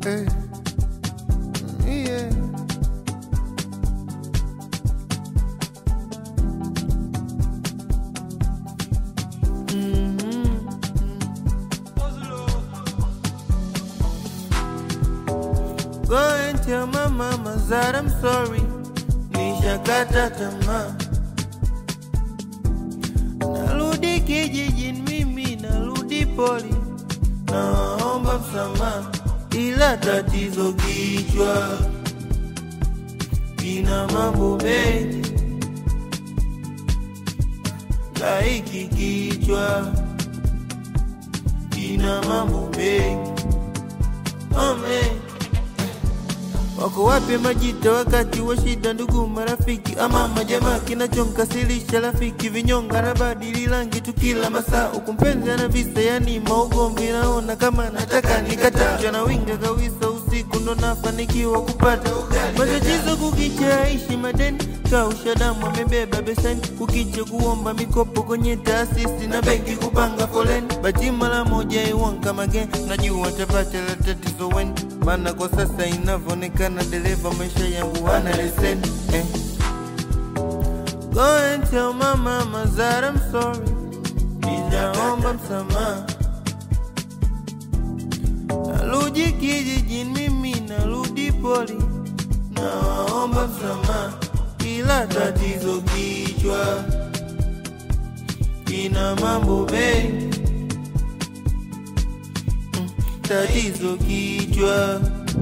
eh, yeah. Go and tell my mama that I'm sorry. Nishakata tamaa. Narudi kijijini mimi, narudi poli. Naomba msamaha, ila tatizo kichwa kina mambo mengi. Laiki kichwa kina mambo mengi. Amen. Wako wapi majita wakati wa shida, ndugu marafiki ama majamaa? Kinachonkasilisha rafiki vinyonga na badili rangi tu kila masaa. Ukumpenzi na visa yani maugomvi, naona kama nataka nikata. Mchana winga kawisa, usiku ndo nafanikiwa kupata matatizo. Kukicha ishi madeni, kausha damu amebeba beseni. Kukicha kuomba mikopo kwenye taasisi na benki, kupanga foleni. Bati mara moja iwanka magen, najua tapata la tatizo weni. Mana kwa sasa inavonekana dereva maisha yangu hana leseni, eh. Go and tell my mama that I'm sorry. Ninaomba msamaha. Narudi kijijini mimi, narudi poli. Naomba msamaha, ila tatizo kichwa kina mambo mengi. Tatizo kichwa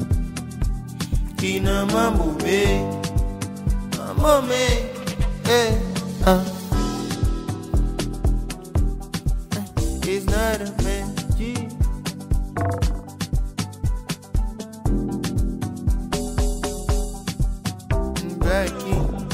kina mambo mengi. Mambo mengi, eh, It's not a magic. Black King.